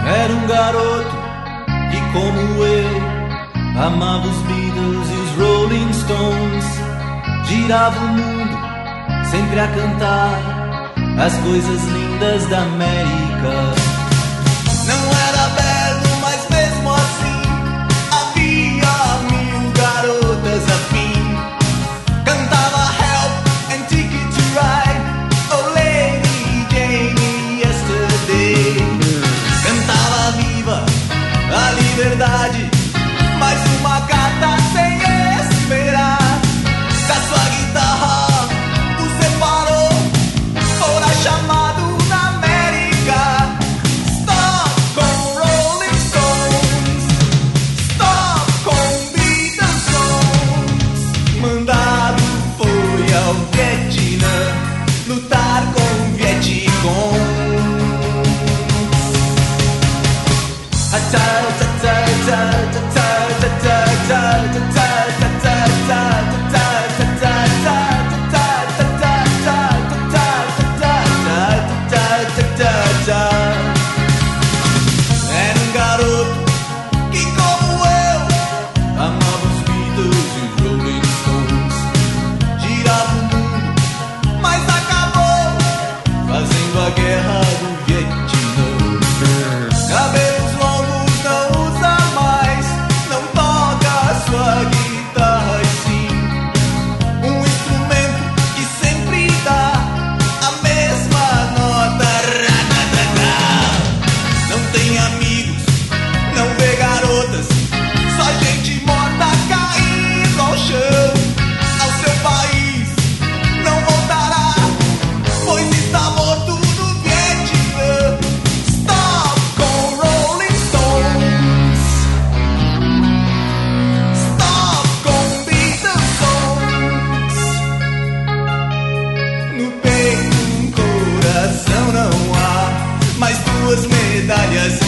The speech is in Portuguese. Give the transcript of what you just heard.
Era um garoto que, como eu, amava os Beatles e os Rolling Stones. Girava o mundo sempre a cantar as coisas lindas da América. Não era belo, mas mesmo assim havia 1000 garotas afim. Cantava Help and Ticket to Ride, Oh Lady Jane Yesterday. Cantava Viva a Liberdade, mais uma carta sem esperar. Da sua guitarra o separou, fora chamado na América. Stop com Rolling Stones, stop com Beatles Songs. Mandado foi ao Vietnã lutar com Vietcong. Era um garoto que, como eu, amava os Beatles e os Rolling Stones. Girava o mundo, mas acabou fazendo a guerra do Vietnã. Cabelos longos não usa mais, não toca a sua guitarra e sim um instrumento que sempre dá a mesma nota. Não tem amigos, não vê garotas, só gente morta caindo ao chão. Ao seu país não voltará, pois está morto no Vietnã. Stop com Rolling Stones, stop com Beatles Songs. No peito um coração não há, mas 2 medalhas